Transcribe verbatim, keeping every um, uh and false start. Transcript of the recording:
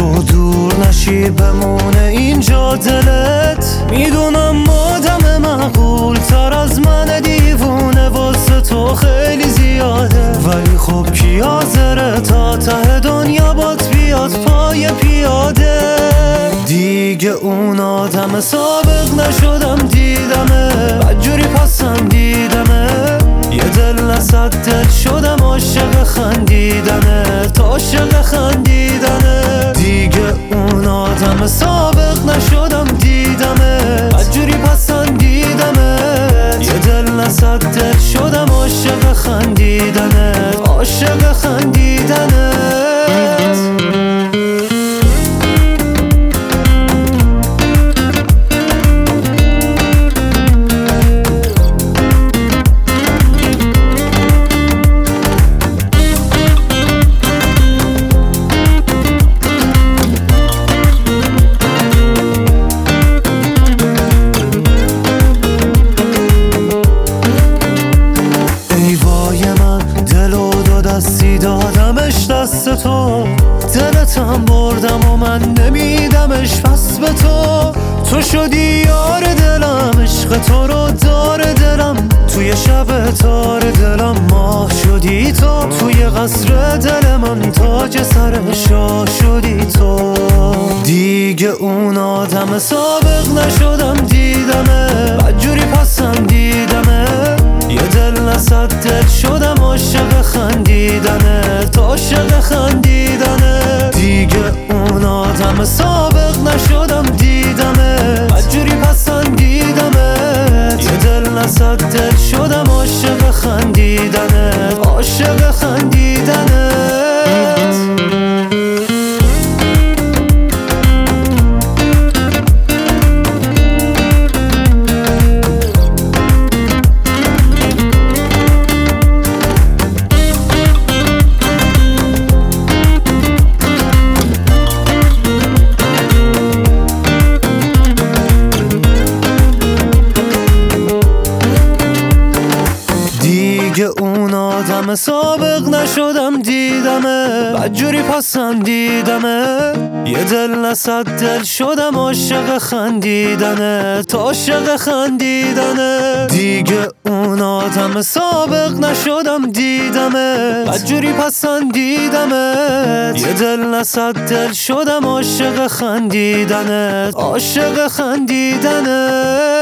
تو دور نشی بمونه اینجا دلت. میدونم آدم معقول تر از من دیوونه واسه تو خیلی زیاده، ولی خب کی حاضره تا ته دنیا بات بیاد پای پیاده. دیگه اون آدم سابق نشدم دیدمه، بدجوری پسندیدمه، یه دل نصد دل شدم عاشق خندیدنه، تا عاشق خندیدنه. دیگه اون آدم سابق نشدم دیدمه، بدجوری پسندیدمه، یه دل نصد دل شدم عاشق خندیدنه، عاشق خندیدنه. دستی دادمش دست تو، دلتم بردم و من نمیدمش پس به تو. تو شدی یار دلم، عشق تو رو دار دلم، توی شب تار دلم ماه شدی تو، توی قصر دل من تاج سر شاه شدی تو. دیگه اون آدم سابق نشدم دیدمه، بدجوری پسندیدمه، یه دل نصد دل شدم عاشق خندیدنه، تا عاشق خندیدنه. دیگه اون آدم سابق نشدم دیدمه، بدجوری پسندیدمه، یه دل نصد دل شدم عاشق خندیدنه، عاشق خندیدنه. دیگه اون آدم سابق نشدم دیدمه، بدجوری پسندیدمه، یه دل نصد دل شدم عاشق خندیدنه، تا عاشق خندیدنه. دیگه اون آدم سابق نشدم دیدمه، بدجوری پسندیدمه، یه دل نصد دل شدم عاشق خندیدنه، عاشق خندیدنه.